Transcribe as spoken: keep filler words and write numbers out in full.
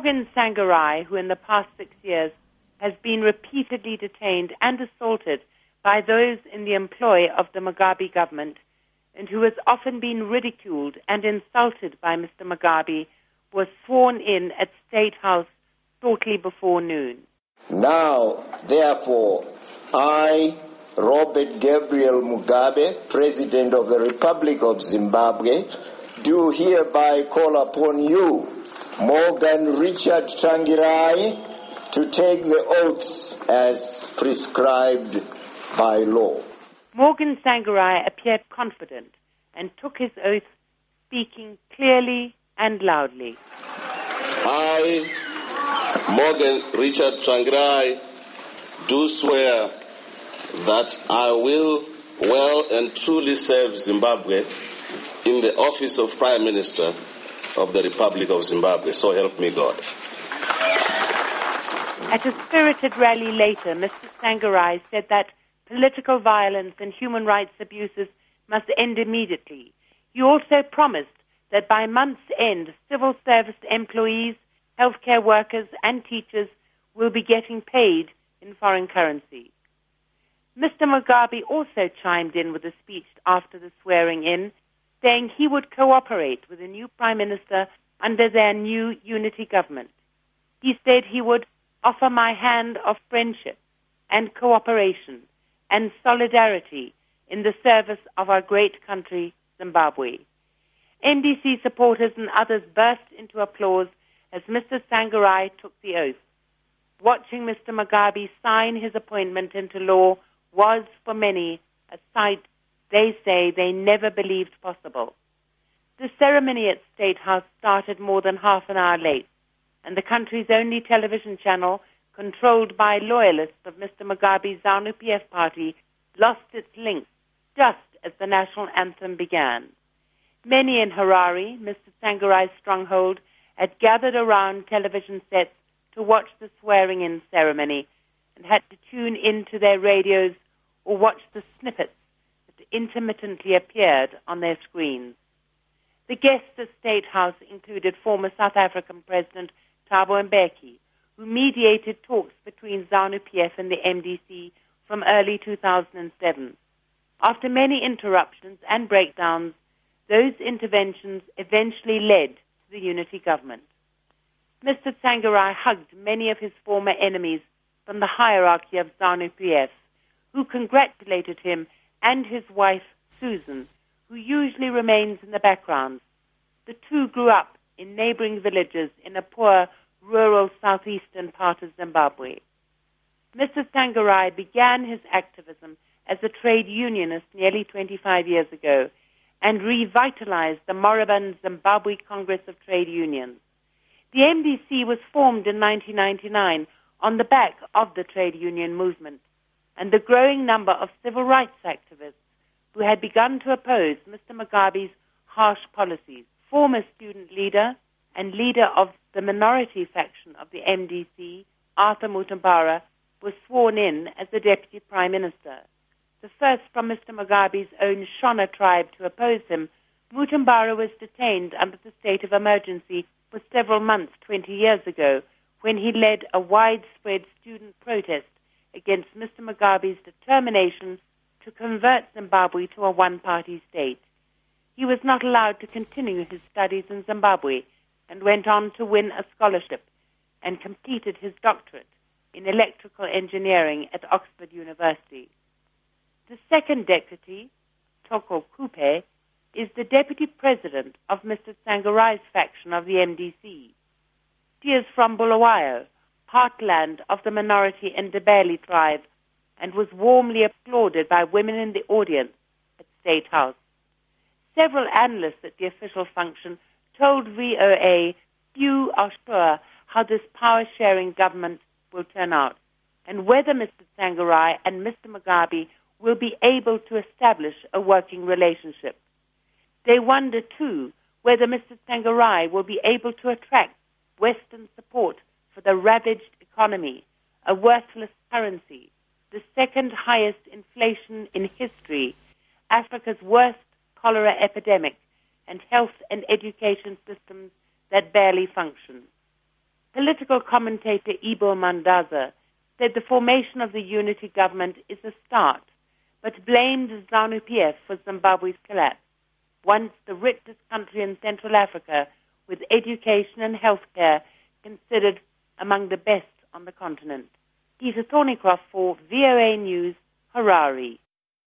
Morgan Tsvangirai, who in the past six years has been repeatedly detained and assaulted by those in the employ of the Mugabe government, and who has often been ridiculed and insulted by Mister Mugabe, was sworn in at State House shortly before noon. Now, therefore, I, Robert Gabriel Mugabe, President of the Republic of Zimbabwe, do hereby call upon you, Morgan Richard Tsvangirai, to take the oaths as prescribed by law. Morgan Tsvangirai appeared confident and took his oath, speaking clearly and loudly. I, Morgan Richard Tsvangirai, do swear that I will well and truly serve Zimbabwe in the office of Prime Minister of the Republic of Zimbabwe. So help me God. At a spirited rally later, Mister Tsvangirai said that political violence and human rights abuses must end immediately. He also promised that by month's end, civil service employees, healthcare workers and teachers will be getting paid in foreign currency. Mister Mugabe also chimed in with a speech after the swearing-in, saying he would cooperate with the new Prime Minister under their new unity government. He said he would offer my hand of friendship and cooperation and solidarity in the service of our great country, Zimbabwe. M D C supporters and others burst into applause as Mister Tsvangirai took the oath. Watching Mister Mugabe sign his appointment into law was, for many, a sight they say they never believed possible. The ceremony at State House started more than half an hour late, and the country's only television channel, controlled by loyalists of Mister Mugabe's ZANU-P F party, lost its link just as the national anthem began. Many in Harare, Mister Tsvangirai's stronghold, had gathered around television sets to watch the swearing-in ceremony and had to tune into their radios or watch the snippets that intermittently appeared on their screens. The guests at State House included former South African President Thabo Mbeki, who mediated talks between ZANU-P F and the M D C from early two thousand seven. After many interruptions and breakdowns, those interventions eventually led to the unity government. Mister Tsvangirai hugged many of his former enemies from the hierarchy of ZANU-P F, who congratulated him and his wife, Susan, who usually remains in the background. The two grew up in neighboring villages in a poor, rural southeastern part of Zimbabwe. Mister Tsvangirai began his activism as a trade unionist nearly twenty-five years ago and revitalized the moribund Zimbabwe Congress of Trade Unions. The M D C was formed in nineteen ninety-nine on the back of the trade union movement and the growing number of civil rights activists who had begun to oppose Mister Mugabe's harsh policies. Former student leader and leader of the minority faction of the M D C, Arthur Mutambara, was sworn in as the Deputy Prime Minister. The first from Mister Mugabe's own Shona tribe to oppose him, Mutambara was detained under the state of emergency for several months twenty years ago when he led a widespread student protest against Mister Mugabe's determination to convert Zimbabwe to a one-party state. He was not allowed to continue his studies in Zimbabwe and went on to win a scholarship and completed his doctorate in electrical engineering at Oxford University. The second deputy, Toko Kupe, is the deputy president of Mister Tsvangirai's faction of the M D C. She is from Bulawayo, heartland of the minority Ndebele tribe, and was warmly applauded by women in the audience at State House. Several analysts at the official function told V O A few are sure how this power-sharing government will turn out and whether Mister Tsvangirai and Mister Mugabe will be able to establish a working relationship. They wonder, too, whether Mister Tsvangirai will be able to attract Western support for the ravaged economy, a worthless currency, the second highest inflation in history, Africa's worst cholera epidemic, and health and education systems that barely function. Political commentator Ibo Mandaza said the formation of the unity government is a start, but blamed ZANU-P F for Zimbabwe's collapse, once the richest country in Central Africa, with education and healthcare considered among the best on the continent. Peter Thornycroft for V O A News, Harare.